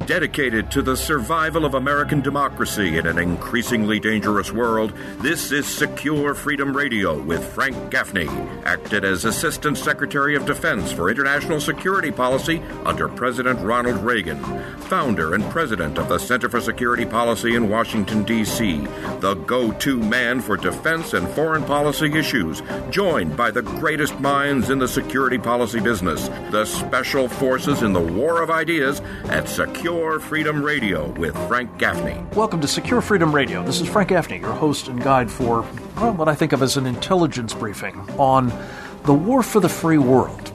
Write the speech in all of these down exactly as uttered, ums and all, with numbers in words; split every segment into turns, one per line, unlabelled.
Dedicated to the survival of American democracy in an increasingly dangerous world, this is Secure Freedom Radio with Frank Gaffney, acted as Assistant Secretary of Defense for International Security Policy under President Ronald Reagan, founder and president of the Center for Security Policy in Washington, D C, the go-to man for defense and foreign policy issues, joined by the greatest minds in the security policy business, the special forces in the war of ideas at Secure Freedom Radio with Frank Gaffney.
Welcome to Secure Freedom Radio. This is Frank Gaffney, your host and guide for well, what I think of as an intelligence briefing on the war for the free world.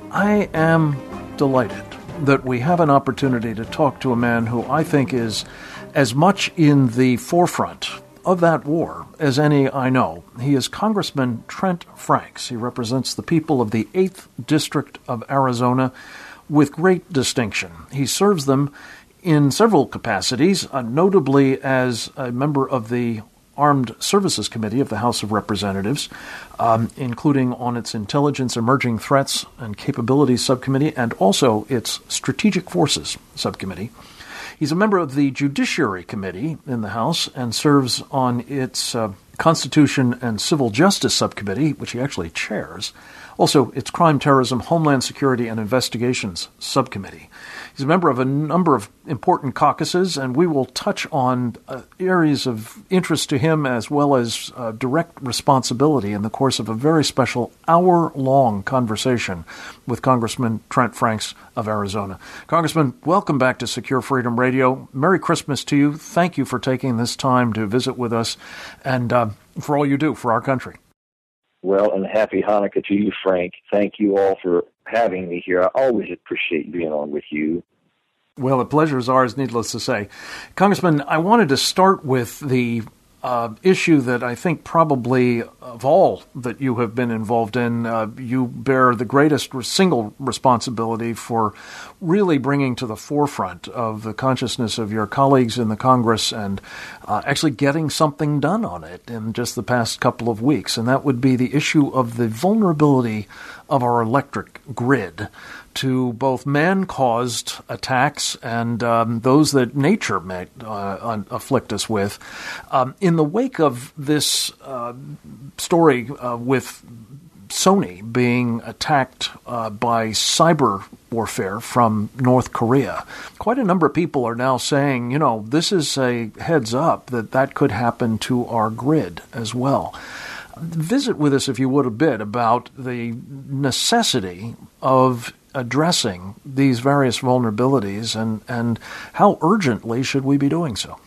I am delighted that we have an opportunity to talk to a man who I think is as much in the forefront of that war as any I know. He is Congressman Trent Franks. He represents the people of the eighth District of Arizona with great distinction. He serves them in several capacities, uh, notably as a member of the Armed Services Committee of the House of Representatives, um, including on its Intelligence, Emerging Threats, and Capabilities Subcommittee, and also its Strategic Forces Subcommittee. He's a member of the Judiciary Committee in the House and serves on its uh, Constitution and Civil Justice Subcommittee, which he actually chairs. Also, its Crime, Terrorism, Homeland Security, and Investigations Subcommittee. He's a member of a number of important caucuses, and we will touch on uh, areas of interest to him as well as uh, direct responsibility in the course of a very special hour-long conversation with Congressman Trent Franks of Arizona. Congressman, welcome back to Secure Freedom Radio. Merry Christmas to you. Thank you for taking this time to visit with us and uh, for all you do for our country.
Well, and happy Hanukkah to you, Frank. Thank you all for having me here. I always appreciate being on with you.
Well, the pleasure is ours, needless to say. Congressman, I wanted to start with the uh, issue that I think probably of all that you have been involved in, uh, you bear the greatest single responsibility for really bringing to the forefront of the consciousness of your colleagues in the Congress and uh, actually getting something done on it in just the past couple of weeks. And that would be the issue of the vulnerability of our electric grid to both man-caused attacks and um, those that nature may uh, afflict us with. Um, in the wake of this uh, story uh, with Sony being attacked uh, by cyber warfare from North Korea, quite a number of people are now saying, you know, this is a heads up that that could happen to our grid as well. Visit with us, if you would, a bit about the necessity of addressing these various vulnerabilities and, and how urgently should we be doing so?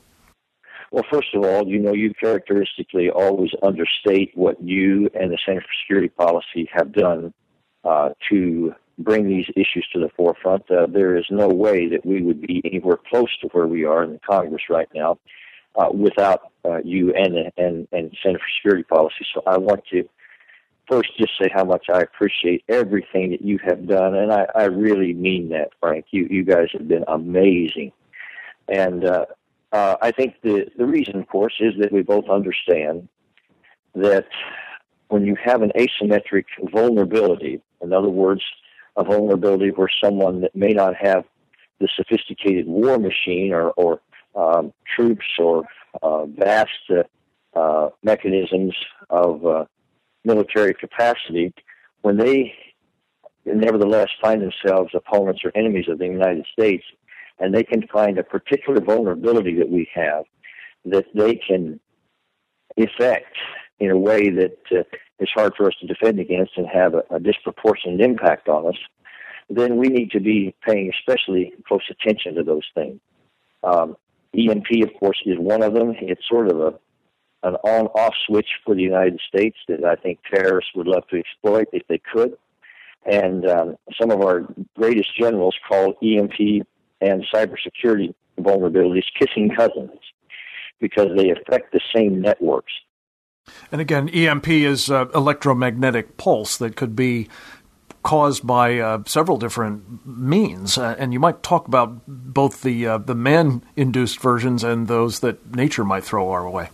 Well, first of all, you know, you characteristically always understate what you and the Center for Security Policy have done uh, to bring these issues to the forefront. Uh, there is no way that we would be anywhere close to where we are in the Congress right now uh, without uh, you and, and, and Center for Security Policy. So I want to first just say how much I appreciate everything that you have done, and I, I really mean that, Frank. You, you guys have been amazing. And uh, Uh, I think the, the reason, of course, is that we both understand that when you have an asymmetric vulnerability, in other words, a vulnerability where someone that may not have the sophisticated war machine or, or um, troops or uh, vast uh, uh, mechanisms of uh, military capacity, when they nevertheless find themselves opponents or enemies of the United States, and they can find a particular vulnerability that we have that they can effect in a way that uh, is hard for us to defend against and have a, a disproportionate impact on us, then we need to be paying especially close attention to those things. Um, E M P, of course, is one of them. It's sort of a an on-off switch for the United States that I think terrorists would love to exploit if they could. And um, some of our greatest generals call E M P and cybersecurity vulnerabilities kissing cousins because they affect the same networks.
And again, E M P is uh, electromagnetic pulse that could be caused by uh, several different means. Uh, and you might talk about both the uh, the man-induced versions and those that nature might throw our way.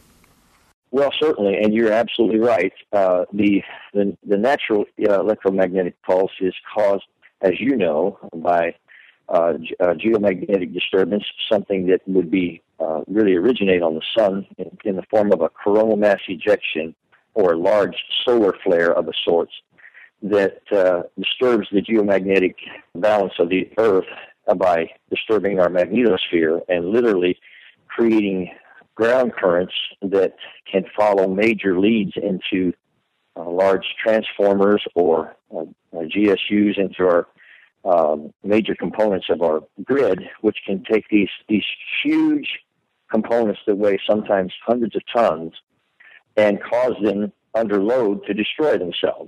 Well, certainly, and you're absolutely right. Uh, the, the the natural uh, electromagnetic pulse is caused, as you know, by uh, ge- uh, geomagnetic disturbance, something that would be uh, really originate on the sun in, in the form of a coronal mass ejection or a large solar flare of a sort that uh, disturbs the geomagnetic balance of the Earth by disturbing our magnetosphere and literally creating ground currents that can follow major leads into uh, large transformers or uh, G S Us into our um, major components of our grid, which can take these, these huge components that weigh sometimes hundreds of tons and cause them under load to destroy themselves.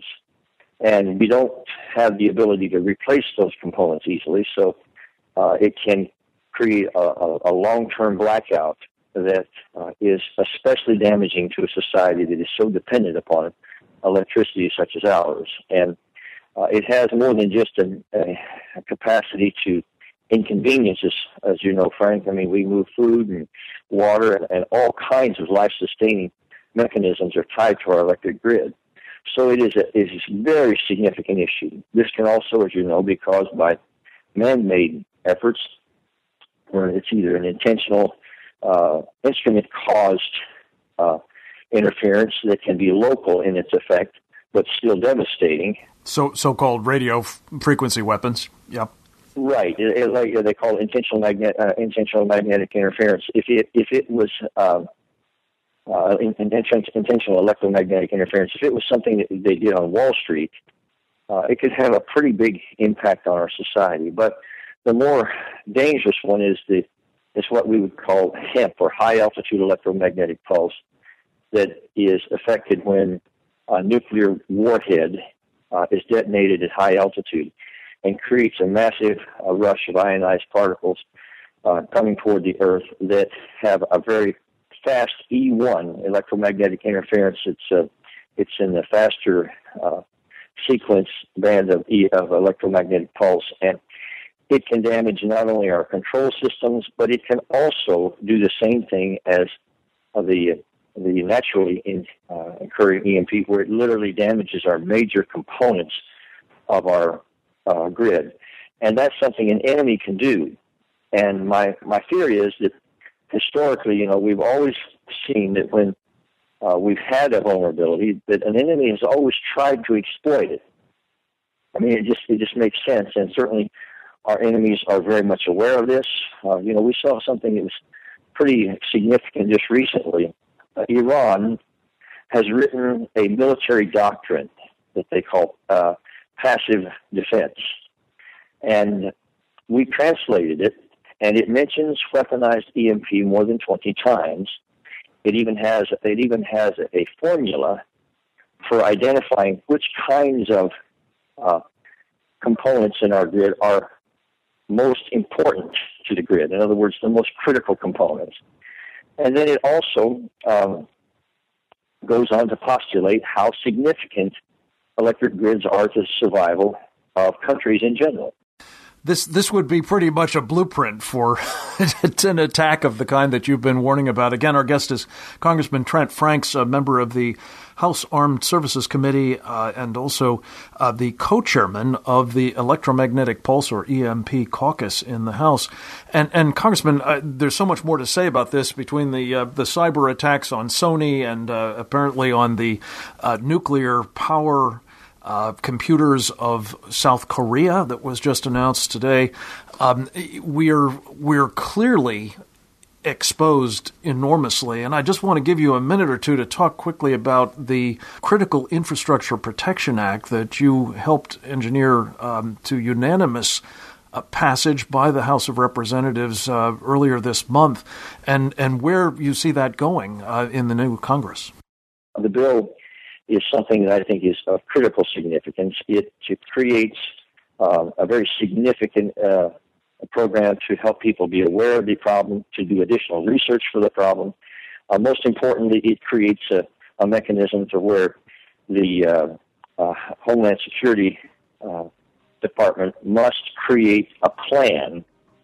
And we don't have the ability to replace those components easily, so uh, it can create a, a, a long-term blackout that uh, is especially damaging to a society that is so dependent upon electricity such as ours. And uh, it has more than just a, a, a capacity to inconvenience us, as you know, Frank. I mean, we move food and water and, and all kinds of life-sustaining mechanisms are tied to our electric grid. So it is a, it is a very significant issue. This can also, as you know, be caused by man-made efforts, where it's either an intentional uh, instrument-caused uh, interference that can be local in its effect, but still devastating.
So, so-called radio f- frequency weapons. Yep.
Right. It, it, like they call it intentional magnet, uh, intentional magnetic interference. If it if it was um, uh, intentional electromagnetic interference, if it was something that they did on Wall Street, uh, it could have a pretty big impact on our society. But the more dangerous one is the is what we would call HEMP, or high altitude electromagnetic pulse, that is affected when a nuclear warhead uh, is detonated at high altitude and creates a massive uh, rush of ionized particles uh, coming toward the Earth that have a very fast E one electromagnetic interference. It's uh, it's in the faster uh, sequence band of E of electromagnetic pulse, and it can damage not only our control systems, but it can also do the same thing as uh, the the naturally in, uh, occurring E M P, where it literally damages our major components of our uh, grid. And that's something an enemy can do. And my, my theory is that historically, you know, we've always seen that when uh, we've had a vulnerability, that an enemy has always tried to exploit it. I mean, it just it just makes sense. And certainly our enemies are very much aware of this. Uh, you know, we saw something that was pretty significant just recently. Uh, Iran has written a military doctrine that they call uh, passive defense. And we translated it, and it mentions weaponized E M P more than twenty times. It even has it even has a formula for identifying which kinds of uh, components in our grid are most important to the grid. In other words, the most critical components. And then it also um, goes on to postulate how significant electric grids are to the survival of countries in general.
This this would be pretty much a blueprint for an attack of the kind that you've been warning about. Again, our guest is Congressman Trent Franks, a member of the House Armed Services Committee uh, and also uh, the co-chairman of the Electromagnetic Pulse, or E M P, caucus in the House. And, and Congressman, uh, there's so much more to say about this between the uh, the cyber attacks on Sony and uh, apparently on the uh, nuclear power Uh, computers of South Korea that was just announced today. Um, we're we're clearly exposed enormously, and I just want to give you a minute or two to talk quickly about the Critical Infrastructure Protection Act that you helped engineer um, to unanimous uh, passage by the House of Representatives uh, earlier this month, and and where you see that going uh, in the new Congress.
The bill is something that I think is of critical significance. It, it creates uh, a very significant uh, program to help people be aware of the problem, to do additional research for the problem. Uh, most importantly, it creates a, a mechanism to where the uh, uh, Homeland Security uh, Department must create a plan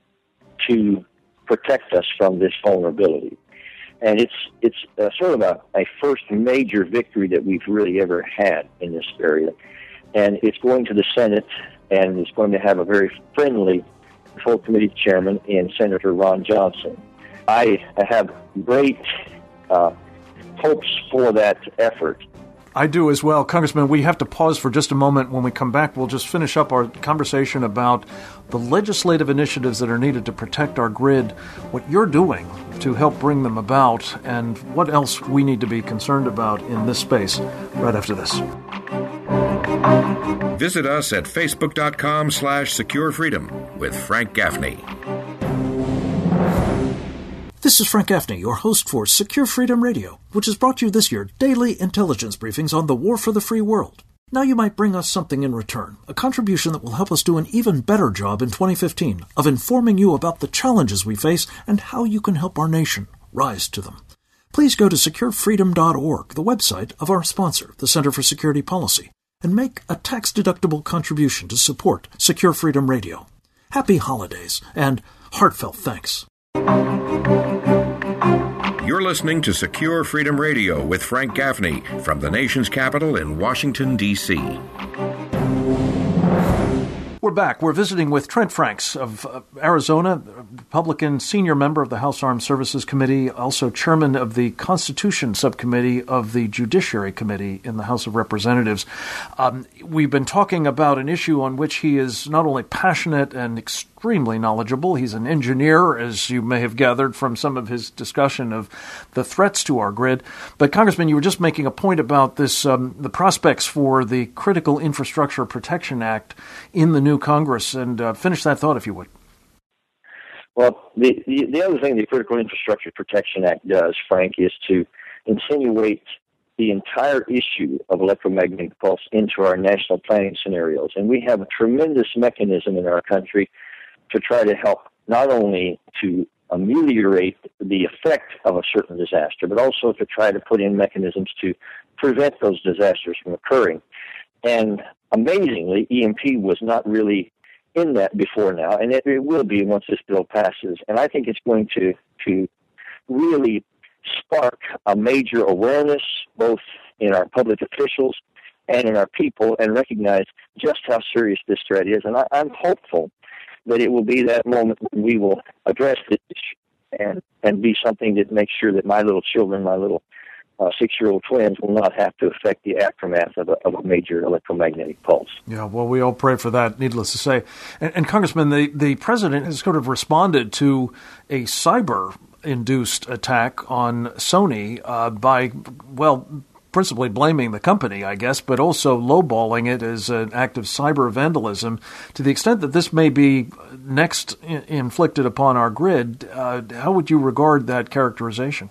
to protect us from this vulnerability. And it's it's uh, sort of a, a first major victory that we've really ever had in this area. And it's going to the Senate, and it's going to have a very friendly full committee chairman in Senator Ron Johnson. I have great uh, hopes for that effort.
I do as well. Congressman, we have to pause for just a moment. When we come back, we'll just finish up our conversation about the legislative initiatives that are needed to protect our grid, what you're doing to help bring them about, and what else we need to be concerned about in this space right after this.
Visit us at facebook.com slash secure freedom with Frank Gaffney.
This is Frank Gaffney, your host for Secure Freedom Radio, which has brought you this year daily intelligence briefings on the war for the free world. Now you might bring us something in return, a contribution that will help us do an even better job in twenty fifteen of informing you about the challenges we face and how you can help our nation rise to them. Please go to secure freedom dot org, the website of our sponsor, the Center for Security Policy, and make a tax-deductible contribution to support Secure Freedom Radio. Happy holidays and heartfelt thanks.
You're listening to Secure Freedom Radio with Frank Gaffney from the nation's capital in Washington, D C
We're back. We're visiting with Trent Franks of uh, Arizona, Republican senior member of the House Armed Services Committee, also chairman of the Constitution Subcommittee of the Judiciary Committee in the House of Representatives. Um, we've been talking about an issue on which he is not only passionate and extremely knowledgeable. He's an engineer, as you may have gathered from some of his discussion of the threats to our grid. But, Congressman, you were just making a point about this, um, the prospects for the Critical Infrastructure Protection Act in the new Congress, and uh, finish that thought, if you would.
Well, the, the, the other thing the Critical Infrastructure Protection Act does, Frank, is to insinuate the entire issue of electromagnetic pulse into our national planning scenarios. And we have a tremendous mechanism in our country to try to help not only to ameliorate the effect of a certain disaster, but also to try to put in mechanisms to prevent those disasters from occurring. And amazingly, E M P was not really in that before now, and it, it will be once this bill passes. And I think it's going to, to really spark a major awareness, both in our public officials and in our people, and recognize just how serious this threat is. And I, I'm hopeful that it will be that moment when we will address this and, and be something that makes sure that my little children, my little Uh, six-year-old twins will not have to affect the aftermath of a, of a major electromagnetic pulse.
Yeah, well, we all pray for that, needless to say. And, and Congressman, the, the president has sort of responded to a cyber-induced attack on Sony uh, by, well, principally blaming the company, I guess, but also lowballing it as an act of cyber vandalism. To the extent that this may be next in- inflicted upon our grid, uh, how would you regard that characterization?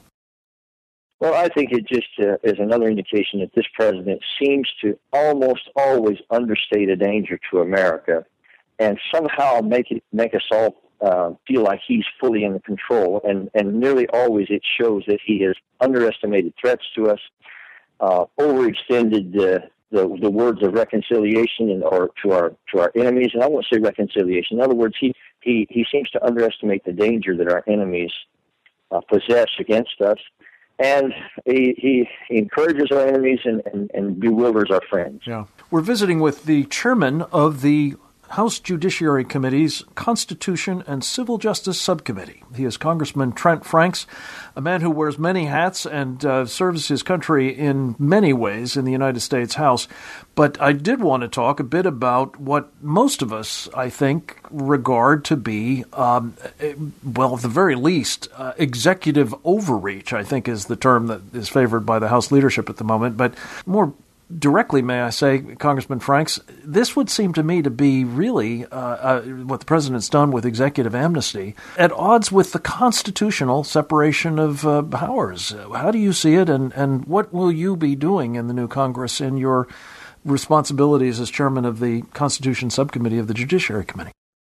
Well, I think it just uh, is another indication that this president seems to almost always understate a danger to America and somehow make it make us all uh, feel like he's fully in control. And, and nearly always it shows that he has underestimated threats to us, uh, overextended uh, the the words of reconciliation and or to our to our enemies. And I won't say reconciliation. In other words, he he, he seems to underestimate the danger that our enemies uh, possess against us. And he, he encourages our enemies and, and, and bewilders our friends.
Yeah. We're visiting with the chairman of the House Judiciary Committee's Constitution and Civil Justice Subcommittee. He is Congressman Trent Franks, a man who wears many hats and uh, serves his country in many ways in the United States House. But I did want to talk a bit about what most of us, I think, regard to be, um, well, at the very least, uh, executive overreach, I think is the term that is favored by the House leadership at the moment. But more directly, may I say, Congressman Franks, this would seem to me to be really uh, uh, what the president's done with executive amnesty at odds with the constitutional separation of uh, powers. How do you see it, and, and what will you be doing in the new Congress in your responsibilities as chairman of the Constitution Subcommittee of the Judiciary Committee?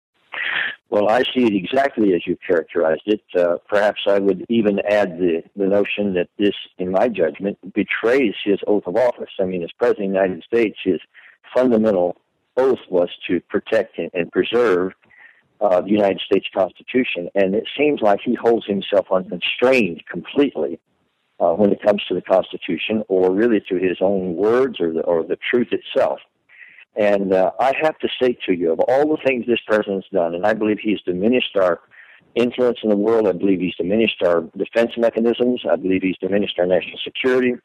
Well, I see it exactly as you characterized it. Uh, perhaps I would even add the, the notion that this, in my judgment, betrays his oath of office. I mean, as President of the United States, his fundamental oath was to protect and preserve uh, the United States Constitution. And it seems like he holds himself unconstrained completely uh, when it comes to the Constitution, or really to his own words or the, or the truth itself. And uh, I have to say to you, of all the things this president's done, and I believe he's diminished our influence in the world, I believe he's diminished our defense mechanisms, I believe he's diminished our national security,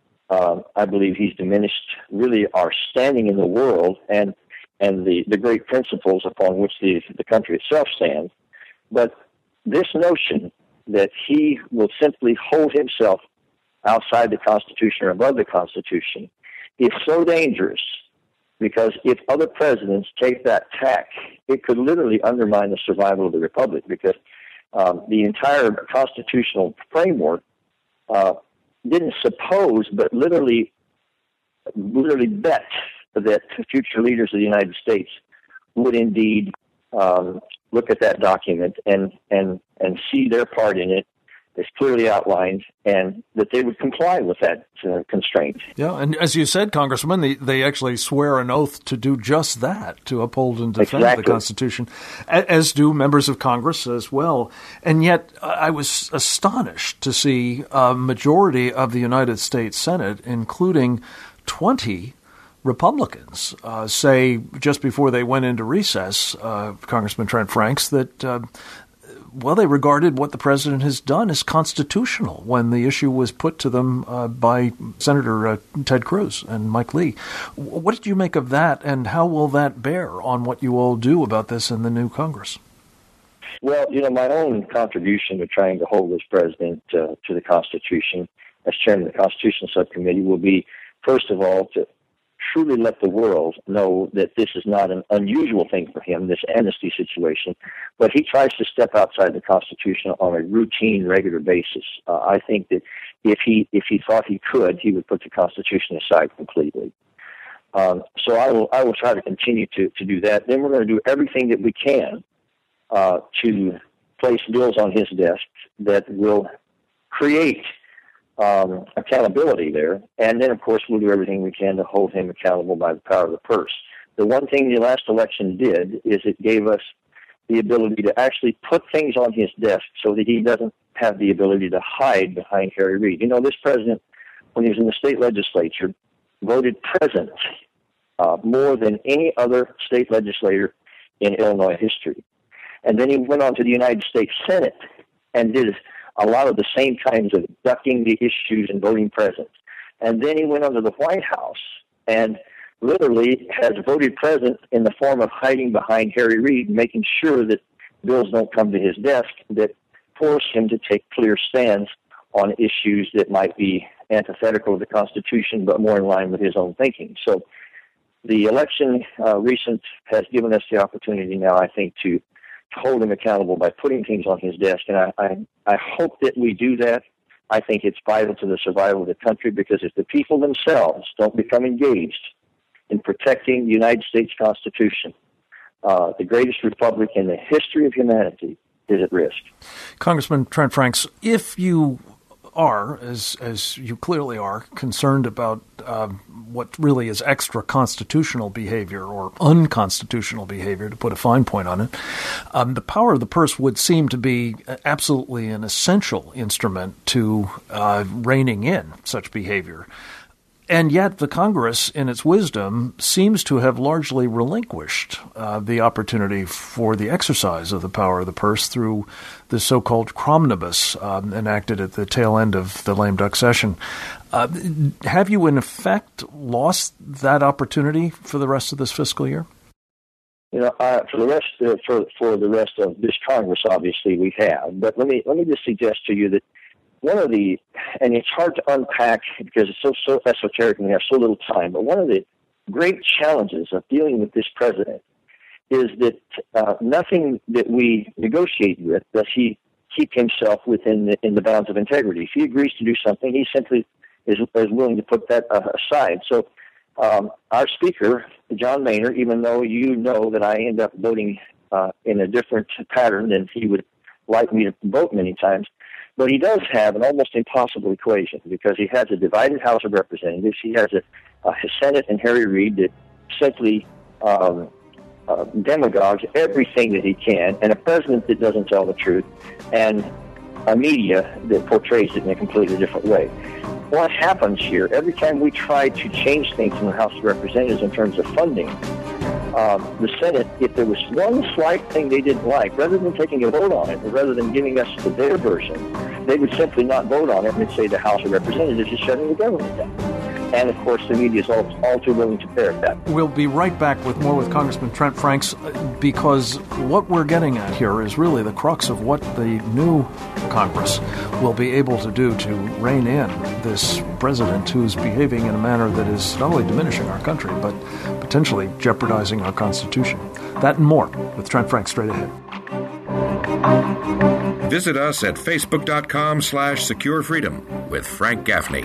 uh, I believe he's diminished really our standing in the world and and the, the great principles upon which the, the country itself stands. But this notion that he will simply hold himself outside the Constitution or above the Constitution is so dangerous, because if other presidents take that tack, it could literally undermine the survival of the republic, because um, the entire constitutional framework uh, didn't suppose, but literally, literally bet that future leaders of the United States would indeed um, look at that document and, and, and see their part in it as clearly outlined, and that they would comply with that uh, constraint.
Yeah, and as you said, Congressman, they, they actually swear an oath to do just that, to uphold and defend
exactly.
the Constitution, as do members of Congress as well. And yet I was astonished to see a majority of the United States Senate, including twenty Republicans, uh, say just before they went into recess, uh, Congressman Trent Franks, that uh, well, they regarded what the president has done as constitutional when the issue was put to them uh, by Senator uh, Ted Cruz and Mike Lee. What did you make of that, and how will that bear on what you all do about this in the new Congress?
Well, you know, my own contribution to trying to hold this president uh, to the Constitution as chairman of the Constitution Subcommittee will be, first of all, to truly let the world know that this is not an unusual thing for him, this amnesty situation, but he tries to step outside the Constitution on a routine, regular basis. Uh, I think that if he if he thought he could, he would put the Constitution aside completely. Um, so I will I will try to continue to, to do that. Then we're going to do everything that we can uh, to place bills on his desk that will create Um, accountability there, and then, of course, we'll do everything we can to hold him accountable by the power of the purse. The one thing the last election did is it gave us the ability to actually put things on his desk so that he doesn't have the ability to hide behind Harry Reid. You know, this president, when he was in the state legislature, voted present uh, more than any other state legislator in Illinois history. And then he went on to the United States Senate and did a lot of the same kinds of ducking the issues and voting present. And then he went on to the White House and literally has voted present in the form of hiding behind Harry Reid, making sure that bills don't come to his desk that force him to take clear stands on issues that might be antithetical to the Constitution, but more in line with his own thinking. So the election uh, recent has given us the opportunity now, I think, to hold him accountable by putting things on his desk. And I, I, I hope that we do that. I think it's vital to the survival of the country, because if the people themselves don't become engaged in protecting the United States Constitution, uh, the greatest republic in the history of humanity is at risk.
Congressman Trent Franks, if you are, as as you clearly are, concerned about uh, what really is extra-constitutional behavior or unconstitutional behavior, to put a fine point on it, um, the power of the purse would seem to be absolutely an essential instrument to uh, reining in such behavior. And yet the Congress, in its wisdom, seems to have largely relinquished uh, the opportunity for the exercise of the power of the purse through the so-called Cromnibus um, enacted at the tail end of the lame duck session. Uh, have you, in effect, lost that opportunity for the rest of this fiscal year?
You know, uh, for the rest uh, for for the rest of this Congress, obviously we have. But let me let me just suggest to you that one of the, and it's hard to unpack because it's so, so esoteric and we have so little time, but one of the great challenges of dealing with this president is that uh, nothing that we negotiate with does he keep himself within the, in the bounds of integrity. If he agrees to do something, he simply is, is willing to put that uh, aside. So um, our Speaker, John Boehner, even though you know that I end up voting uh, in a different pattern than he would like me to vote many times, but he does have an almost impossible equation, because he has a divided House of Representatives. He has a, a Senate and Harry Reid that simply um, uh, demagogues everything that he can, and a president that doesn't tell the truth, and a media that portrays it in a completely different way. what happens here, every time we try to change things in the House of Representatives in terms of funding, uh, the Senate, if there was one slight thing they didn't like, rather than taking a vote on it, or rather than giving us their version, they would simply not vote on it and say the House of Representatives is shutting the government down. And, of course, the media is all, all too willing to parrot that.
We'll be right back with more with Congressman Trent Franks, because what we're getting at here is really the crux of what the new Congress will be able to do to rein in this president who's behaving in a manner that is not only diminishing our country, but potentially jeopardizing our Constitution. That and more with Trent Franks straight ahead.
Visit us at facebook.com slash secure freedom with Frank Gaffney.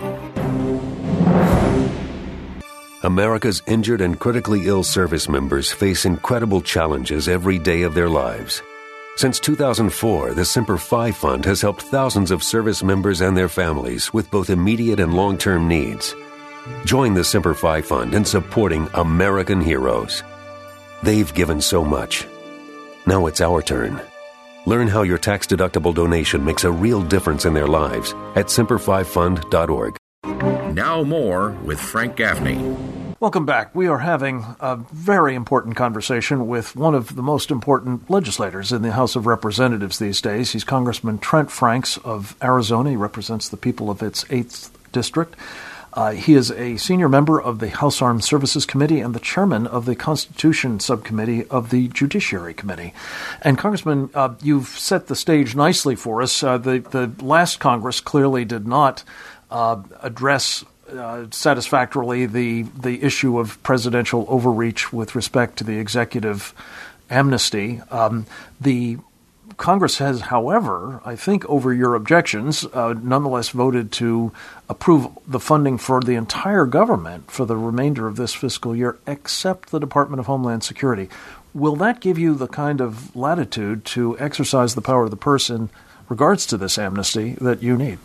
America's injured and critically ill service members face incredible challenges every day of their lives. Since two thousand four, the Semper Fi Fund has helped thousands of service members and their families with both immediate and long-term needs. Join the Semper Fi Fund in supporting American heroes. They've given so much. Now it's our turn. Learn how your tax-deductible donation makes a real difference in their lives at semper fi fund dot org.
Now more with Frank Gaffney.
Welcome back. We are having a very important conversation with one of the most important legislators in the House of Representatives these days. He's Congressman Trent Franks of Arizona. He represents the people of its eighth District. Uh, he is a senior member of the House Armed Services Committee and the chairman of the Constitution Subcommittee of the Judiciary Committee. And, Congressman, uh, you've set the stage nicely for us. Uh, the, the last Congress clearly did not uh, address uh, satisfactorily the, the issue of presidential overreach with respect to the executive amnesty. Um, the Congress has, however, I think over your objections, uh, nonetheless voted to approve the funding for the entire government for the remainder of this fiscal year, except the Department of Homeland Security. Will that give you the kind of latitude to exercise the power of the purse in regards to this amnesty that you need?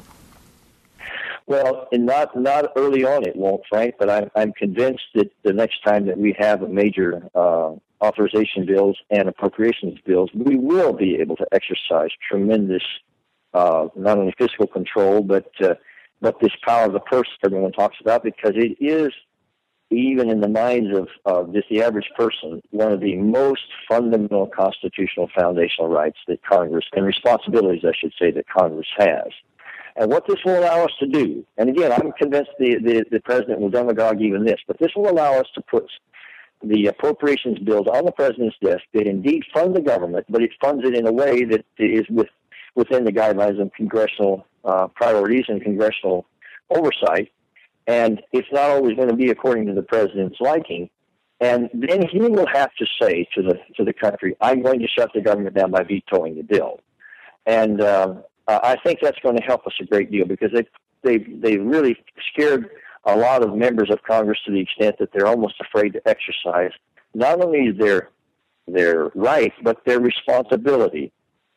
Well, and not not early on it won't, Frank, but I'm, I'm convinced that the next time that we have a major uh, authorization bills and appropriations bills, we will be able to exercise tremendous, uh, not only fiscal control, but uh, but this power of the purse everyone talks about, because it is, even in the minds of uh, just the average person, one of the most fundamental constitutional foundational rights that Congress, and responsibilities, I should say, that Congress has. And what this will allow us to do, and again, I'm convinced the, the, the President will demagogue even this, but this will allow us to put the appropriations bills on the President's desk that indeed fund the government, but it funds it in a way that is with, within the guidelines of congressional uh, priorities and congressional oversight. And it's not always going to be according to the President's liking. And then he will have to say to the to the country, I'm going to shut the government down by vetoing the bill. And uh, I think that's going to help us a great deal, because they they they really scared a lot of members of Congress to the extent that they're almost afraid to exercise not only their their right, but their responsibility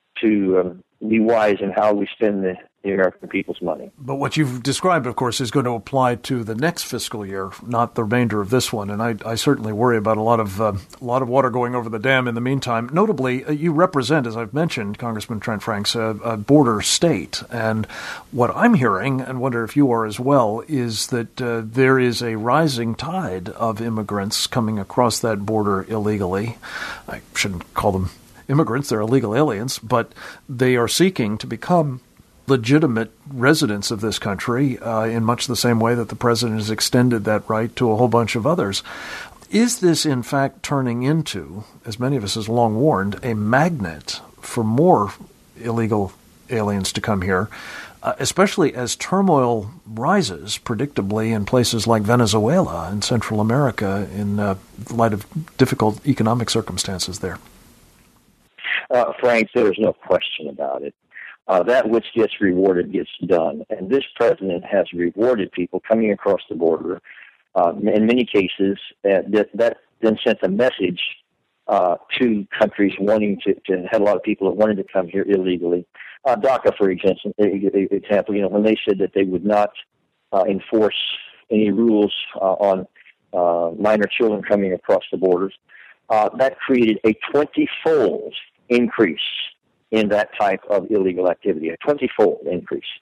to um, be wise in how we spend the, the American people's money.
But what you've described, of course, is going to apply to the next fiscal year, not the remainder of this one. And I, I certainly worry about a lot of uh, a lot of water going over the dam in the meantime. Notably, uh, you represent, as I've mentioned, Congressman Trent Franks, a, a border state. And what I'm hearing, and wonder if you are as well, is that uh, there is a rising tide of immigrants coming across that border illegally. I shouldn't call them immigrants, they're illegal aliens, but they are seeking to become legitimate residents of this country uh, in much the same way that the president has extended that right to a whole bunch of others. Is this, in fact, turning into, as many of us have long warned, a magnet for more illegal aliens to come here, uh, especially as turmoil rises, predictably, in places like Venezuela and Central America in uh, light of difficult economic circumstances there?
Uh, Frank, there's no question about it. Uh, that which gets rewarded gets done. And this president has rewarded people coming across the border. Uh, in many cases, uh, that, that then sent a message uh, to countries wanting to, to had a lot of people that wanted to come here illegally. Uh, DACA, for example, example, you know, when they said that they would not uh, enforce any rules uh, on uh, minor children coming across the borders, uh, that created a twenty-fold increase in that type of illegal activity, a twenty-fold increase.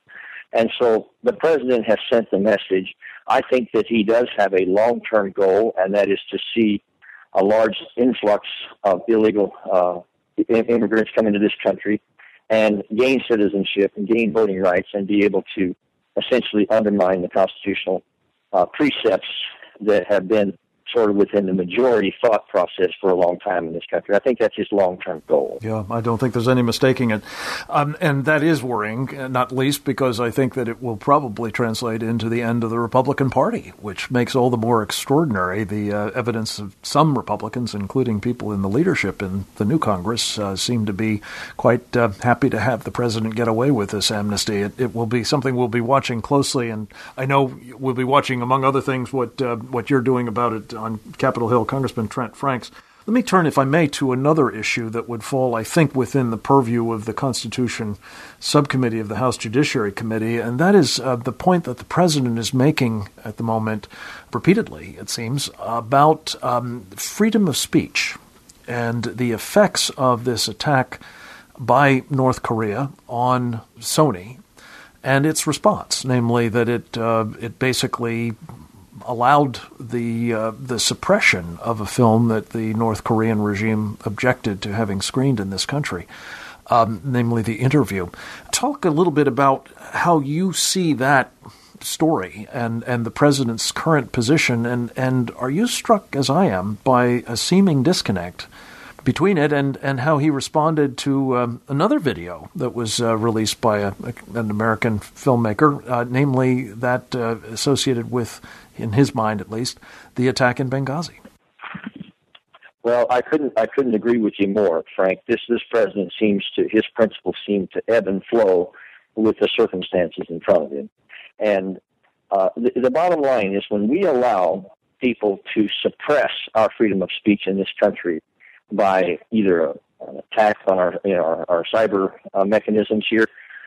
And so the president has sent the message. I think that he does have a long-term goal, and that is to see a large influx of illegal uh, immigrants come into this country and gain citizenship and gain voting rights and be able to essentially undermine the constitutional uh, precepts that have been sort of within the majority thought process for a long time in this country. I think that's his long-term goal.
Yeah, I don't think there's any mistaking it. Um, and that is worrying, not least because I think that it will probably translate into the end of the Republican Party, which makes all the more extraordinary the uh, evidence of some Republicans, including people in the leadership in the new Congress, uh, seem to be quite uh, happy to have the president get away with this amnesty. It, it will be something we'll be watching closely, and I know we'll be watching, among other things, what uh, what you're doing about it on Capitol Hill, Congressman Trent Franks. Let me turn, if I may, to another issue that would fall, I think, within the purview of the Constitution Subcommittee of the House Judiciary Committee, and that is uh, the point that the president is making at the moment, repeatedly, it seems, about um, freedom of speech and the effects of this attack by North Korea on Sony and its response, namely that it uh, it basically allowed the uh, the suppression of a film that the North Korean regime objected to having screened in this country, um, namely The Interview. Talk a little bit about how you see that story and, and the president's current position, and, and are you struck, as I am, by a seeming disconnect between it and, and how he responded to um, another video that was uh, released by a, an American filmmaker, uh, namely that uh, associated with, in his mind at least, the attack in Benghazi?
Well, I couldn't I couldn't agree with you more, Frank. This this president seems to, his principles seem to ebb and flow with the circumstances in front of him. And uh, the, the bottom line is, when we allow people to suppress our freedom of speech in this country by either an attack on our, you know, our, our cyber uh, mechanisms here,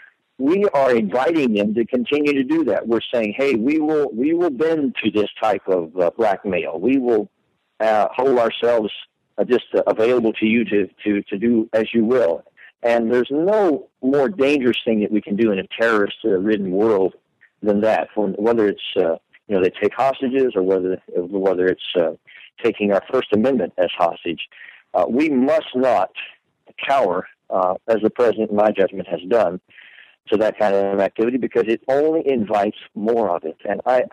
we are inviting them to continue to do that. We're saying, hey, we will we will bend to this type of uh, blackmail. We will uh, hold ourselves uh, just uh, available to you to, to, to do as you will. And there's no more dangerous thing that we can do in a terrorist-ridden world than that, whether it's uh, you know they take hostages or whether whether it's uh, taking our First Amendment as hostage. Uh, we must not cower, uh, as the president, in my judgment, has done, to that kind of activity, because it only invites more of it. And I,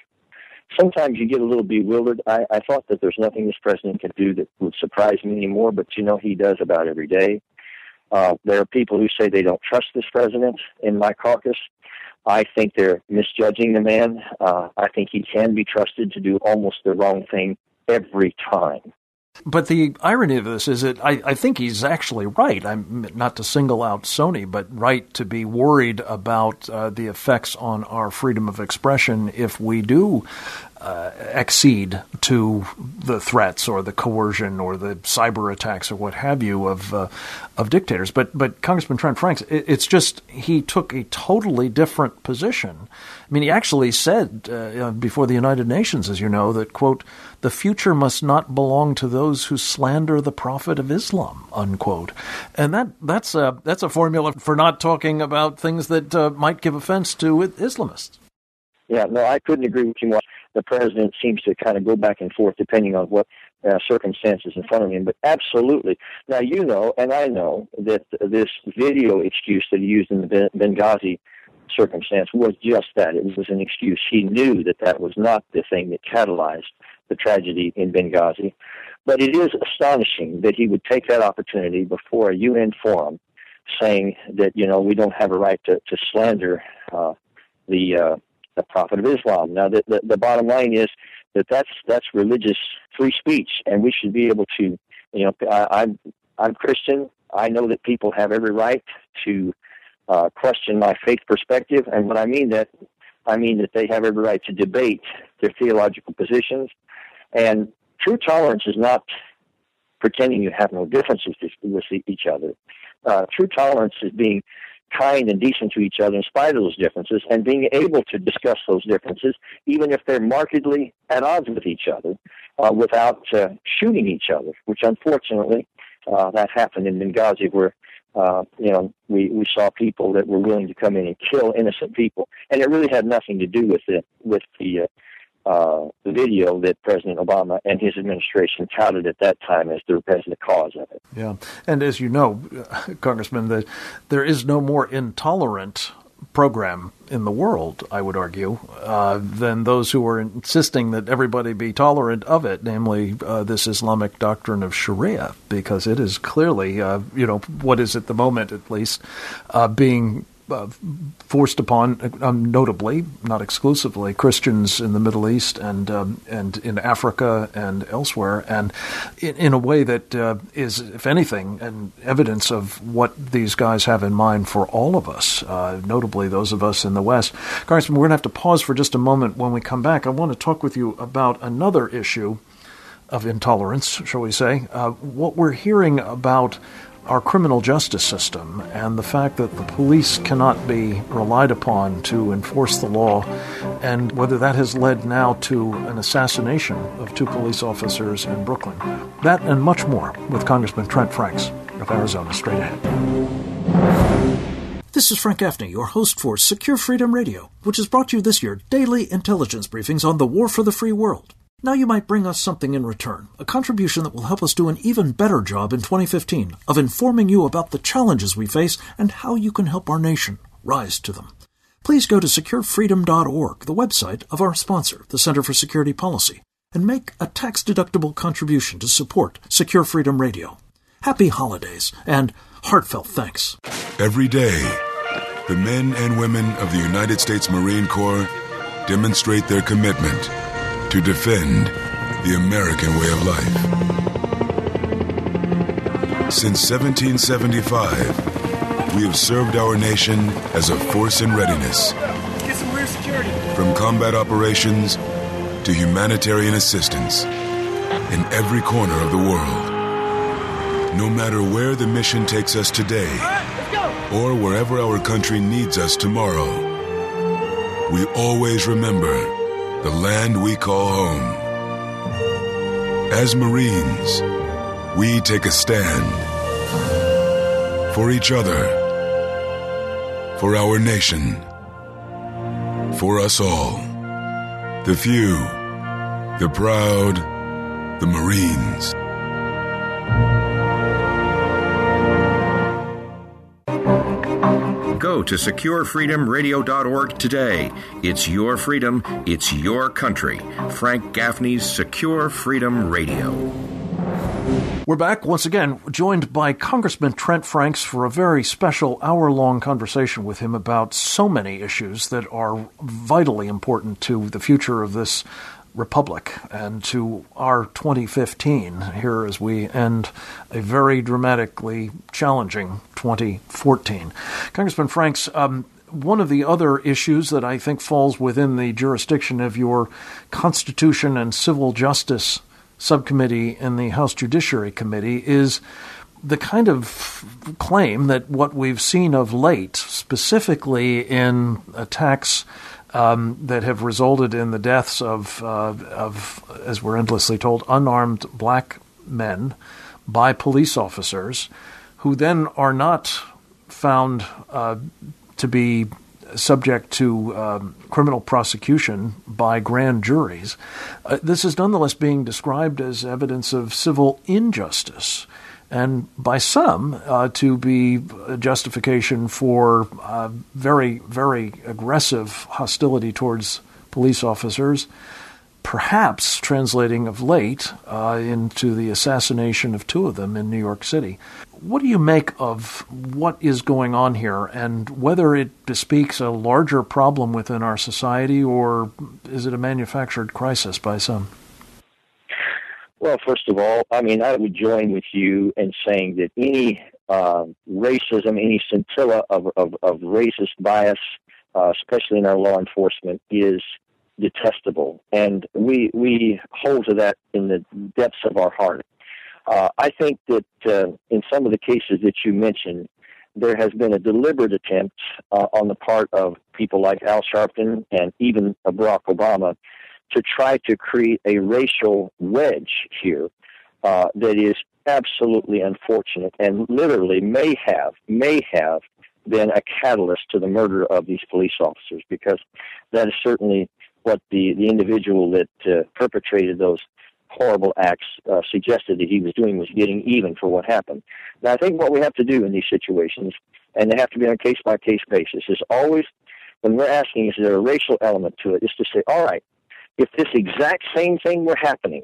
sometimes you get a little bewildered. I, I thought that there's nothing this president can do that would surprise me anymore, but you know he does about every day. Uh, there are people who say they don't trust this president in my caucus. I think they're misjudging the man. Uh, I think he can be trusted to do almost the wrong thing every time.
But the irony of this is that I, I think he's actually right. I'm not to single out Sony, but right to be worried about uh, the effects on our freedom of expression if we do uh, accede to the threats or the coercion or the cyber attacks or what have you of uh, of dictators. But but Congressman Trent Franks, it, it's just he took a totally different position. I mean, he actually said uh, before the United Nations, as you know, that, quote, the future must not belong to those who slander the Prophet of Islam, unquote. And that that's a, that's a formula for not talking about things that uh, might give offense to Islamists.
Yeah, no, I couldn't agree with you more. The president seems to kind of go back and forth depending on what uh, circumstances in front of him. But absolutely. Now, you know, and I know that this video excuse that he used in the Benghazi circumstance was just that. It was an excuse. He knew that that was not the thing that catalyzed the tragedy in Benghazi. But it is astonishing that he would take that opportunity before a U N forum saying that, you know, we don't have a right to, to slander uh, the uh, the Prophet of Islam. Now, the, the, the bottom line is that that's, that's religious free speech, and we should be able to, you know, I, I'm, I'm Christian. I know that people have every right to Uh, question my faith perspective, and when I mean that, I mean that they have every right to debate their theological positions. And true tolerance is not pretending you have no differences with each other. Uh, true tolerance is being kind and decent to each other in spite of those differences, and being able to discuss those differences, even if they're markedly at odds with each other, uh, without uh, shooting each other, which unfortunately uh, that happened in Benghazi, where Uh, you know, we, we saw people that were willing to come in and kill innocent people, and it really had nothing to do with it, with the uh, uh, the video that President Obama and his administration touted at that time as the as the cause of it.
Yeah, and as you know, Congressman, that there is no more intolerant program in the world, I would argue, uh, than those who are insisting that everybody be tolerant of it, namely uh, this Islamic doctrine of Sharia, because it is clearly, uh, you know, what is at the moment at least, uh, being uh, forced upon, um, notably, not exclusively, Christians in the Middle East and um, and in Africa and elsewhere, and in, in a way that uh, is, if anything, an evidence of what these guys have in mind for all of us, uh, notably those of us in the West. Congressman, we're going to have to pause for just a moment. When we come back, I want to talk with you about another issue of intolerance, shall we say, uh, what we're hearing about our criminal justice system and the fact that the police cannot be relied upon to enforce the law, and whether that has led now to an assassination of two police officers in Brooklyn. That and much more with Congressman Trent Franks of Arizona straight ahead. This is Frank Gaffney, your host for Secure Freedom Radio, which has brought you this year daily intelligence briefings on the war for the free world. Now you might bring us something in return, a contribution that will help us do an even better job in twenty fifteen of informing you about the challenges we face and how you can help our nation rise to them. Please go to secure freedom dot org, the website of our sponsor, the Center for Security Policy, and make a tax-deductible contribution to support Secure Freedom Radio. Happy holidays and heartfelt thanks.
Every day, the men and women of the United States Marine Corps demonstrate their commitment to defend the American way of life. Since seventeen seventy-five, we have served our nation as a force in readiness.
Get some rear security.
From combat operations to humanitarian assistance in every corner of the world. No matter where the mission takes us today, or wherever our country needs us tomorrow, we always remember the land we call home. As Marines, we take a stand for each other, for our nation, for us all. The few, the proud, the Marines.
Go to secure freedom radio dot org today. It's your freedom. It's your country. Frank Gaffney's Secure Freedom Radio.
We're back once again, joined by Congressman Trent Franks for a very special hour-long conversation with him about so many issues that are vitally important to the future of this republic and to our twenty fifteen here as we end a very dramatically challenging twenty fourteen. Congressman Franks, um, one of the other issues that I think falls within the jurisdiction of your Constitution and Civil Justice Subcommittee in the House Judiciary Committee is the kind of claim that what we've seen of late, specifically in attacks Um, that have resulted in the deaths of, uh, of, as we're endlessly told, unarmed black men by police officers who then are not found uh, to be subject to um, criminal prosecution by grand juries. Uh, this is nonetheless being described as evidence of civil injustice, and by some uh, to be a justification for uh, very, very aggressive hostility towards police officers, perhaps translating of late uh, into the assassination of two of them in New York City. What do you make of what is going on here, and whether it bespeaks a larger problem within our society, or is it a manufactured crisis by some?
Well, first of all, I mean, I would join with you in saying that any uh, racism, any scintilla of, of, of racist bias, uh, especially in our law enforcement, is detestable. And we we hold to that in the depths of our heart. Uh, I think that uh, in some of the cases that you mentioned, there has been a deliberate attempt uh, on the part of people like Al Sharpton and even Barack Obama to try to create a racial wedge here uh, that is absolutely unfortunate and literally may have, may have been a catalyst to the murder of these police officers, because that is certainly what the, the individual that uh, perpetrated those horrible acts uh, suggested that he was doing, was getting even for what happened. Now, I think what we have to do in these situations, and they have to be on a case-by-case basis, is always, when we're asking, is there a racial element to it, is to say, all right, if this exact same thing were happening,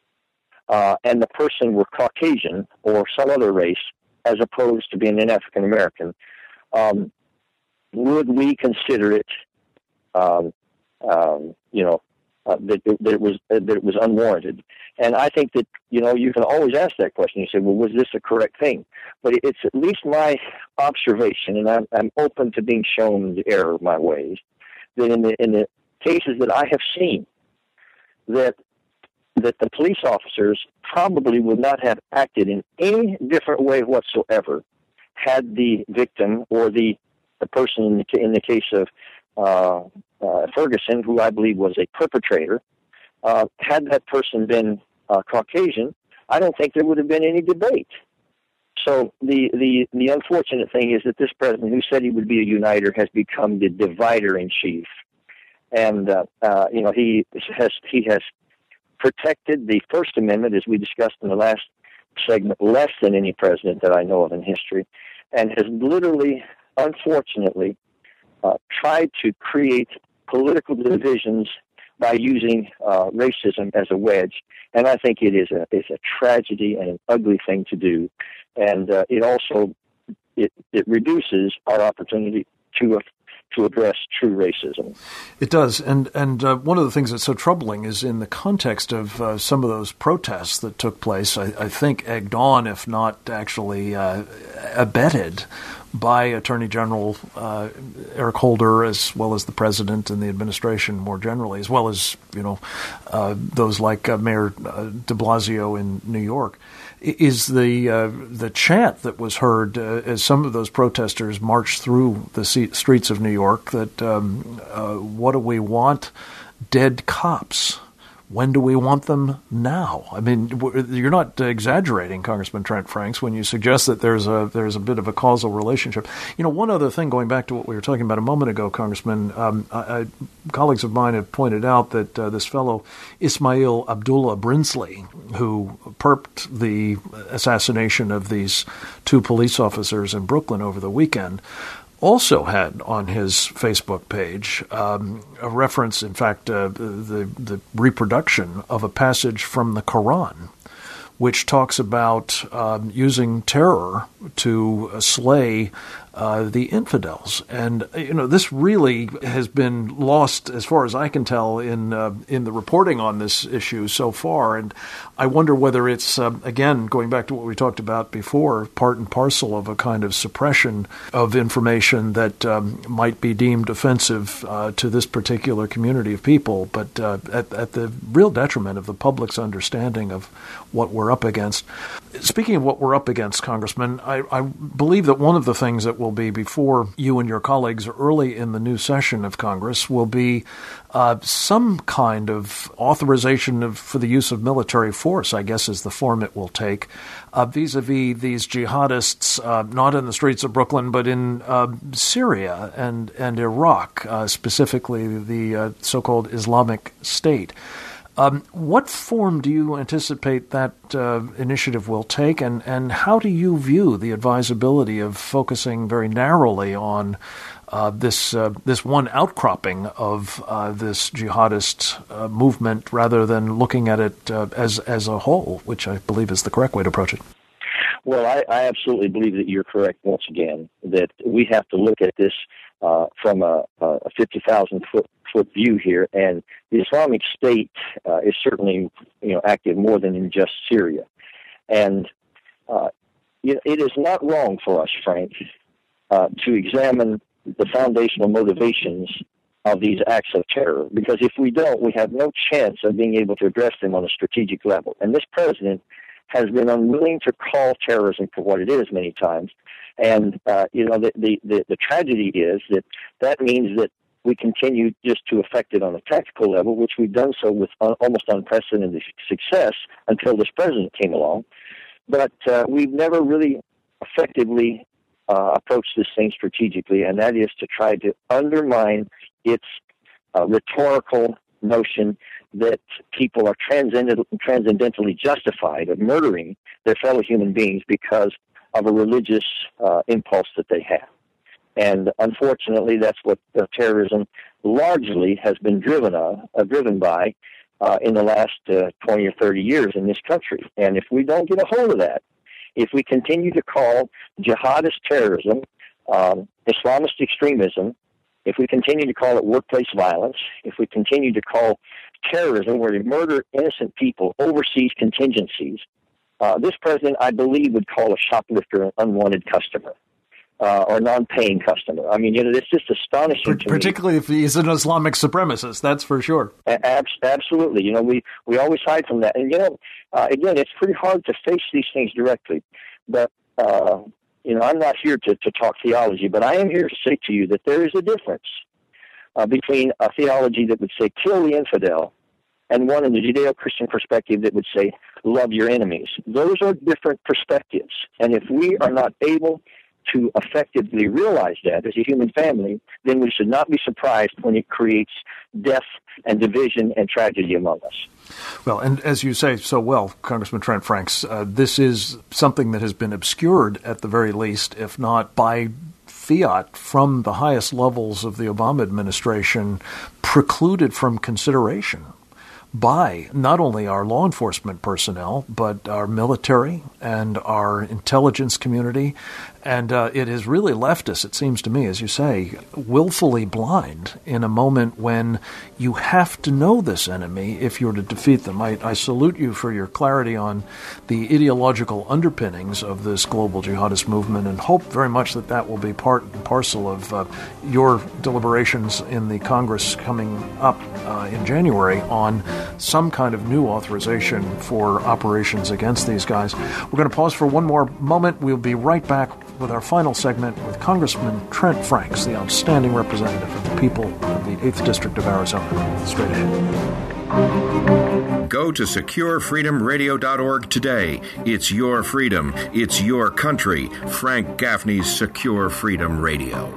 uh, and the person were Caucasian or some other race, as opposed to being an African American, um, would we consider it, um, um, you know, uh, that, that it was uh, that it was unwarranted? And I think that, you know, you can always ask that question. You say, well, was this a correct thing? But it's at least my observation, and I'm, I'm open to being shown the error of my ways, that in the in the cases that I have seen, that that the police officers probably would not have acted in any different way whatsoever had the victim or the the person in the, in the case of uh, uh, Ferguson, who I believe was a perpetrator, uh, had that person been uh, Caucasian, I don't think there would have been any debate. So the, the, the unfortunate thing is that this president, who said he would be a uniter, has become the divider in chief. And uh, uh, you know, he has he has protected the First Amendment, as we discussed in the last segment, less than any president that I know of in history, and has literally, unfortunately, uh, tried to create political divisions by using uh, racism as a wedge. And I think it is a is a tragedy and an ugly thing to do. And uh, it also it it reduces our opportunity to uh, to address true racism.
It does, and and uh, one of the things that's so troubling is in the context of uh, some of those protests that took place, I, I think egged on, if not actually uh, abetted, by Attorney General uh, Eric Holder, as well as the president and the administration more generally, as well as, you know, uh, those like uh, Mayor uh, de Blasio in New York, is the uh, the chant that was heard uh, as some of those protesters marched through the streets of New York that um, uh, what do we want? Dead cops. When do we want them now? I mean, you're not exaggerating, Congressman Trent Franks, when you suggest that there's a there's a bit of a causal relationship. You know, one other thing, going back to what we were talking about a moment ago, Congressman, um, I, I, colleagues of mine have pointed out that uh, this fellow, Ismail Abdullah Brinsley, who perped the assassination of these two police officers in Brooklyn over the weekend, also had on his Facebook page um, a reference, in fact, uh, the, the reproduction of a passage from the Quran, which talks about um, using terror to slay uh, the infidels. And, you know, this really has been lost, as far as I can tell, in uh, in the reporting on this issue so far. And I wonder whether it's, uh, again, going back to what we talked about before, part and parcel of a kind of suppression of information that um, might be deemed offensive uh, to this particular community of people, but uh, at, at the real detriment of the public's understanding of what we're up against. Speaking of what we're up against, Congressman, I, I believe that one of the things that will be before you and your colleagues early in the new session of Congress will be uh, some kind of authorization of, for the use of military force, I guess is the form it will take, uh, vis-a-vis these jihadists, uh, not in the streets of Brooklyn, but in uh, Syria and, and Iraq, uh, specifically the uh, so-called Islamic State. Um, what form do you anticipate that uh, initiative will take, and, and how do you view the advisability of focusing very narrowly on uh, this uh, this one outcropping of uh, this jihadist uh, movement rather than looking at it uh, as as a whole, which I believe is the correct way to approach it?
Well, I, I absolutely believe that you're correct once again, that we have to look at this uh, from a, a fifty thousand foot foot view here, and the Islamic State uh, is certainly, you know, active more than in just Syria. And uh, you know, it is not wrong for us, Frank, uh, to examine the foundational motivations of these acts of terror, because if we don't, we have no chance of being able to address them on a strategic level. And this president has been unwilling to call terrorism for what it is many times. And, uh, you know, the, the, the, the tragedy is that that means that we continue just to affect it on a tactical level, which we've done so with un- almost unprecedented success until this president came along. but uh, we've never really effectively uh, approached this thing strategically, and that is to try to undermine its uh, rhetorical notion that people are transcendent, transcendentally justified of murdering their fellow human beings because of a religious uh, impulse that they have. And unfortunately, that's what uh, terrorism largely has been driven on, uh, driven by uh, in the last uh, twenty or thirty years in this country. And if we don't get a hold of that, if we continue to call jihadist terrorism, um, Islamist extremism, if we continue to call it workplace violence, if we continue to call terrorism where they murder innocent people overseas contingencies, uh, this president, I believe, would call a shoplifter an unwanted customer. Uh, or non-paying customer. I mean, you know, it's just astonishing to
Particularly
me.
if he's an Islamic supremacist, that's for sure.
Ab- absolutely. You know, we, we always hide from that. And, you know, uh, again, it's pretty hard to face these things directly. But, uh, you know, I'm not here to, to talk theology, but I am here to say to you that there is a difference uh, between a theology that would say, kill the infidel, and one in the Judeo-Christian perspective that would say, love your enemies. Those are different perspectives. And if we are not able to effectively realize that as a human family, then we should not be surprised when it creates death and division and tragedy among us.
Well, and as you say so well, Congressman Trent Franks, uh, this is something that has been obscured at the very least, if not by fiat from the highest levels of the Obama administration, precluded from consideration by not only our law enforcement personnel, but our military and our intelligence community. And uh, it has really left us, it seems to me, as you say, willfully blind in a moment when you have to know this enemy if you're to defeat them. I, I salute you for your clarity on the ideological underpinnings of this global jihadist movement and hope very much that that will be part and parcel of uh, your deliberations in the Congress coming up uh, in January on some kind of new authorization for operations against these guys. We're going to pause for one more moment. We'll be right back with our final segment with Congressman Trent Franks, the outstanding representative of the people of the eighth District of Arizona. Straight ahead.
Go to secure freedom radio dot org today. It's your freedom. It's your country. Frank Gaffney's Secure Freedom Radio.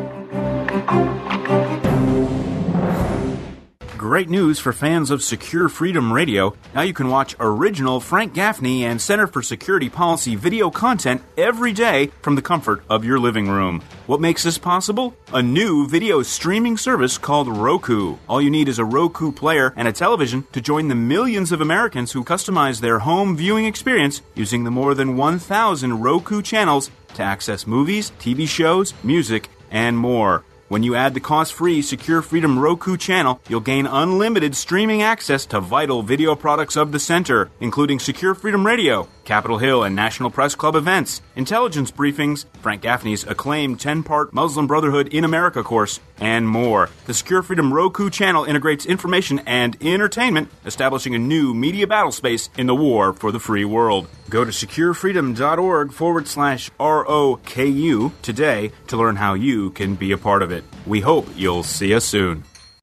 Great news for fans of Secure Freedom Radio. Now you can watch original Frank Gaffney and Center for Security Policy video content every day from the comfort of your living room. What makes this possible? A new video streaming service called Roku. All you need is a Roku player and a television to join the millions of Americans who customize their home viewing experience using the more than one thousand Roku channels to access movies, T V shows, music, and more. When you add the cost-free Secure Freedom Roku channel, you'll gain unlimited streaming access to vital video products of the center, including Secure Freedom Radio, Capitol Hill and National Press Club events, intelligence briefings, Frank Gaffney's acclaimed ten-part Muslim Brotherhood in America course, and more. The Secure Freedom Roku channel integrates information and entertainment, establishing a new media battle space in the war for the free world. Go to secure freedom dot org forward slash R O K U today to learn how you can be a part of it. We hope you'll see us soon.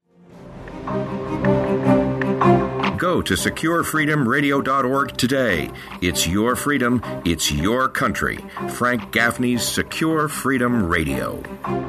Go to secure freedom radio dot org today. It's your freedom. It's your country. Frank Gaffney's Secure Freedom Radio.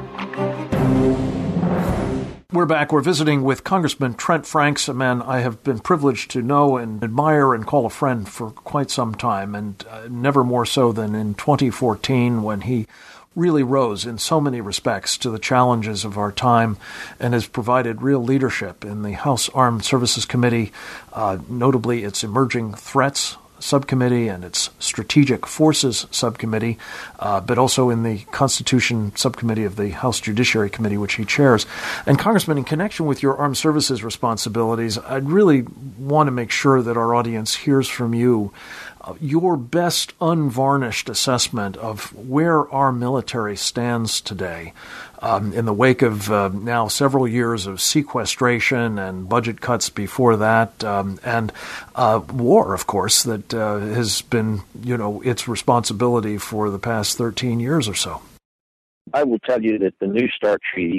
We're back. We're visiting with Congressman Trent Franks, a man I have been privileged to know and admire and call a friend for quite some time, and uh, never more so than in twenty fourteen when he really rose in so many respects to the challenges of our time and has provided real leadership in the House Armed Services Committee, uh, notably its Emerging Threats Subcommittee and its Strategic Forces Subcommittee, uh, but also in the Constitution Subcommittee of the House Judiciary Committee, which he chairs. And Congressman, in connection with your armed services responsibilities, I'd really want to make sure that our audience hears from you uh, your best unvarnished assessment of where our military stands today. Um, in the wake of uh, now several years of sequestration and budget cuts before that, um, and uh, war, of course, that uh, has been, you know, its responsibility for the past thirteen years or so.
I will tell you that the New START Treaty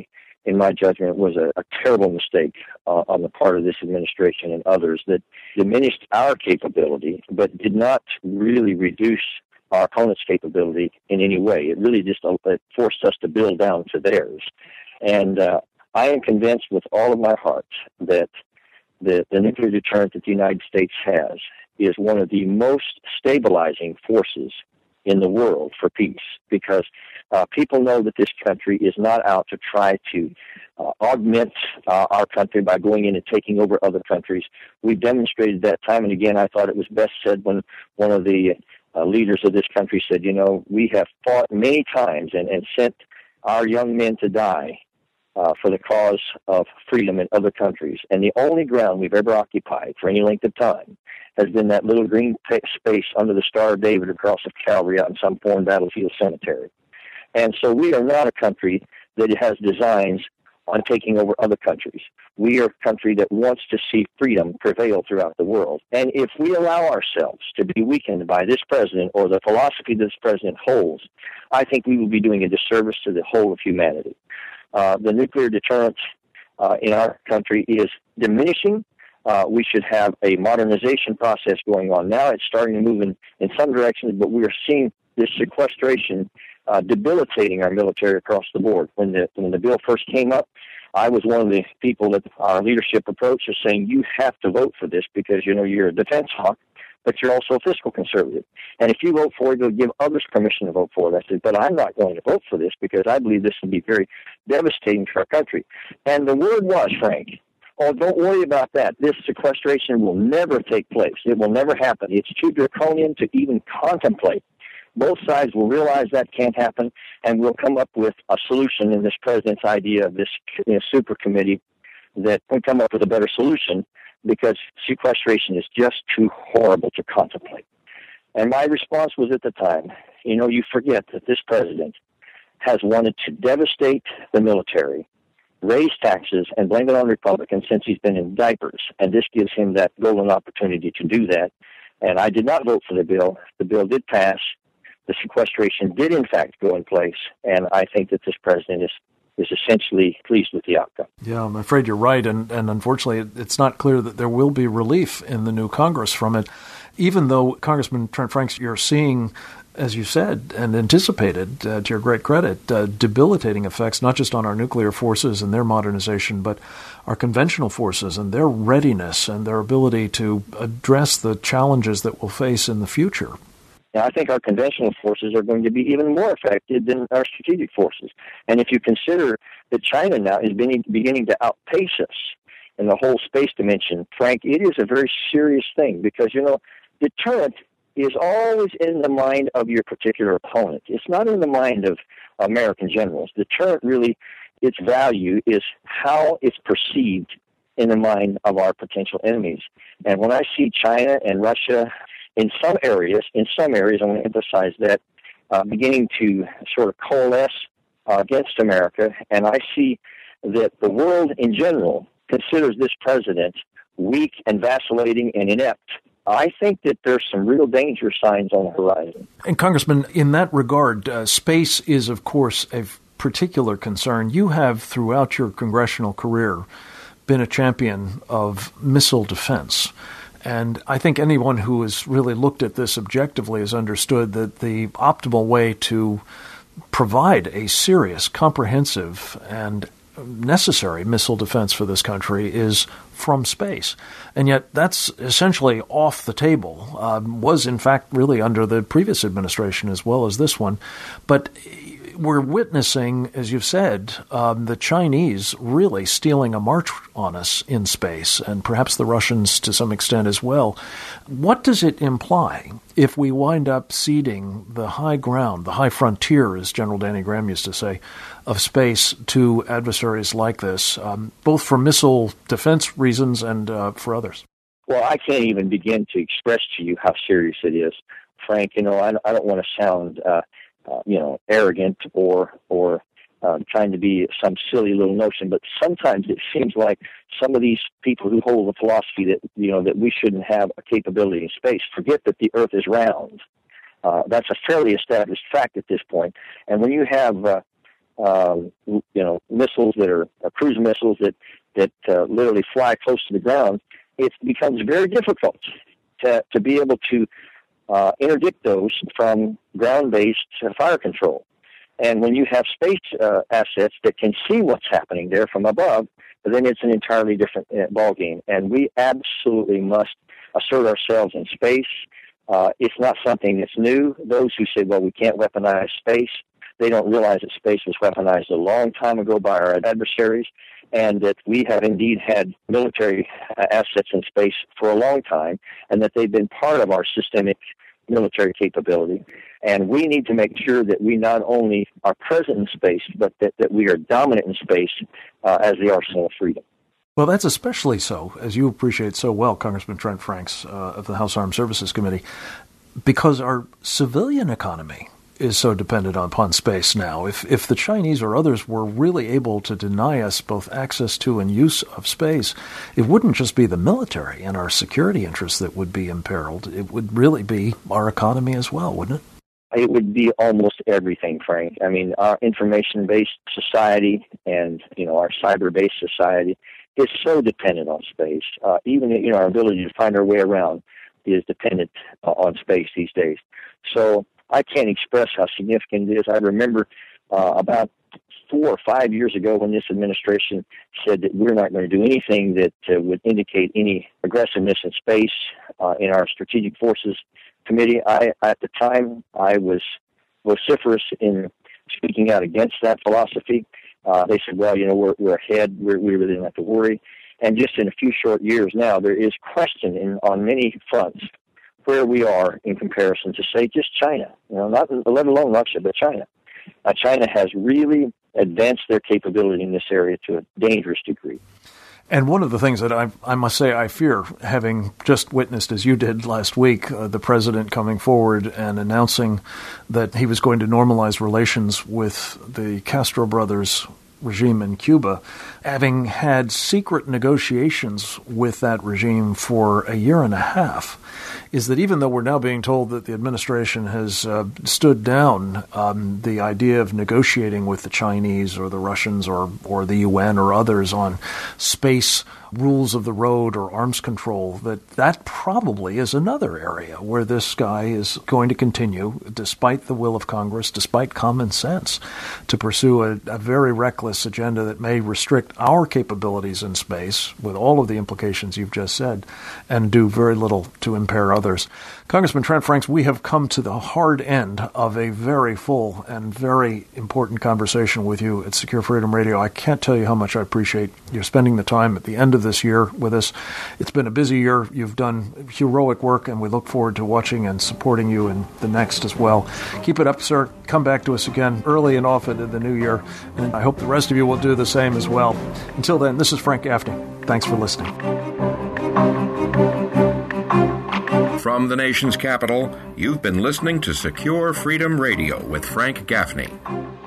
in my judgment, was a, a terrible mistake uh, on the part of this administration and others that diminished our capability, but did not really reduce our opponent's capability in any way. It really just uh, it forced us to build down to theirs. And uh, I am convinced with all of my heart that the, the nuclear deterrent that the United States has is one of the most stabilizing forces in the world for peace, because uh, people know that this country is not out to try to uh, augment uh, our country by going in and taking over other countries. We've demonstrated that time and again. I thought it was best said when one of the uh, leaders of this country said, you know, we have fought many times and, and sent our young men to die uh, for the cause of freedom in other countries. And the only ground we've ever occupied for any length of time has been that little green space under the Star of David across of Calvary out in some foreign battlefield cemetery. And so we are not a country that has designs on taking over other countries. We are a country that wants to see freedom prevail throughout the world. And if we allow ourselves to be weakened by this president or the philosophy this president holds, I think we will be doing a disservice to the whole of humanity. Uh, the nuclear deterrent uh, in our country is diminishing. Uh, we should have a modernization process going on now. It's starting to move in, in some directions, but we are seeing this sequestration uh, debilitating our military across the board. When the when the bill first came up, I was one of the people that our leadership approached is saying, you have to vote for this because, you know, you're a defense hawk, but you're also a fiscal conservative. And if you vote for it, you'll give others permission to vote for it. I said, but I'm not going to vote for this because I believe this will be very devastating to our country. And the word was, Frank, oh, don't worry about that. This sequestration will never take place. It will never happen. It's too draconian to even contemplate. Both sides will realize that can't happen, and we'll come up with a solution in this president's idea of this you know, super committee that can come up with a better solution, because sequestration is just too horrible to contemplate. And my response was at the time, you know, you forget that this president has wanted to devastate the military, raise taxes, and blame it on Republicans since he's been in diapers. And this gives him that golden opportunity to do that. And I did not vote for the bill. The bill did pass. The sequestration did, in fact, go in place. And I think that this president is is essentially pleased with the outcome.
Yeah, I'm afraid you're right. And, and unfortunately, it's not clear that there will be relief in the new Congress from it, even though, Congressman Trent Franks, you're seeing, as you said and anticipated, uh, to your great credit, uh, debilitating effects not just on our nuclear forces and their modernization, but our conventional forces and their readiness and their ability to address the challenges that we'll face in the future.
Now, I think our conventional forces are going to be even more affected than our strategic forces. And if you consider that China now is beginning, beginning to outpace us in the whole space dimension, Frank, it is a very serious thing because, you know, deterrent is always in the mind of your particular opponent. It's not in the mind of American generals. Deterrent really, its value is how it's perceived in the mind of our potential enemies. And when I see China and Russia in some areas, in some areas, I want to emphasize that, uh, beginning to sort of coalesce uh, against America, and I see that the world in general considers this president weak and vacillating and inept, I think that there's some real danger signs on the horizon.
And Congressman, in that regard, uh, space is, of course, a particular concern. You have, throughout your congressional career, been a champion of missile defense. And I think anyone who has really looked at this objectively has understood that the optimal way to provide a serious, comprehensive, and necessary missile defense for this country is from space. And yet that's essentially off the table, um, was in fact really under the previous administration as well as this one. But we're witnessing, as you've said, um, the Chinese really stealing a march on us in space, and perhaps the Russians to some extent as well. What does it imply if we wind up ceding the high ground, the high frontier, as General Danny Graham used to say, of space to adversaries like this, um, both for missile defense reasons and uh, for others?
Well, I can't even begin to express to you how serious it is, Frank. You know, I, I don't want to sound uh, Uh, you know, arrogant or or uh, trying to be some silly little notion, but sometimes it seems like some of these people who hold the philosophy that you know that we shouldn't have a capability in space forget that the Earth is round. Uh, that's a fairly established fact at this point. And when you have uh, um, you know, missiles that are uh, cruise missiles that that uh, literally fly close to the ground, it becomes very difficult to to be able to uh, interdict those from ground-based uh, fire control. And when you have space uh, assets that can see what's happening there from above, then it's an entirely different uh, ballgame. And we absolutely must assert ourselves in space. Uh, it's not something that's new. Those who say, well, we can't weaponize space, they don't realize that space was weaponized a long time ago by our adversaries, and that we have indeed had military uh, assets in space for a long time, and that they've been part of our systemic military capability. And we need to make sure that we not only are present in space, but that, that we are dominant in space uh, as the arsenal of freedom.
Well, that's especially so, as you appreciate so well, Congressman Trent Franks uh, of the House Armed Services Committee, because our civilian economy is so dependent upon space now. If if the Chinese or others were really able to deny us both access to and use of space, it wouldn't just be the military and our security interests that would be imperiled. It would really be our economy as well, wouldn't it?
It would be almost everything, Frank. I mean, our information-based society and, you know, our cyber-based society is so dependent on space. Uh, even, you know, our ability to find our way around is dependent uh, on space these days. So I can't express how significant it is. I remember uh, about four or five years ago when this administration said that we're not going to do anything that uh, would indicate any aggressiveness in space uh, in our Strategic Forces Committee. I, at the time, I was vociferous in speaking out against that philosophy. Uh, they said, well, you know, we're, we're ahead. We're, we really don't have to worry. And just in a few short years now, there is question in, on many fronts where we are in comparison to, say, just China. You know, not let alone Russia, but China. Uh, China has really advanced their capability in this area to a dangerous degree.
And one of the things that I, I must say I fear, having just witnessed, as you did last week, uh, the president coming forward and announcing that he was going to normalize relations with the Castro brothers regime in Cuba, having had secret negotiations with that regime for a year and a half, is that even though we're now being told that the administration has uh, stood down um, the idea of negotiating with the Chinese or the Russians or, or the U N or others on space rules of the road or arms control, that that probably is another area where this guy is going to continue, despite the will of Congress, despite common sense, to pursue a, a very reckless agenda that may restrict our capabilities in space, with all of the implications you've just said, and do very little to impair others. Congressman Trent Franks, we have come to the hard end of a very full and very important conversation with you at Secure Freedom Radio. I can't tell you how much I appreciate you spending the time at the end of this year with us. It's been a busy year. You've done heroic work, and we look forward to watching and supporting you in the next as well. Keep it up, sir. Come back to us again early and often in the new year, and I hope the rest of you will do the same as well. Until then, this is Frank Gaffney. Thanks for listening.
From the nation's capital, you've been listening to Secure Freedom Radio with Frank Gaffney.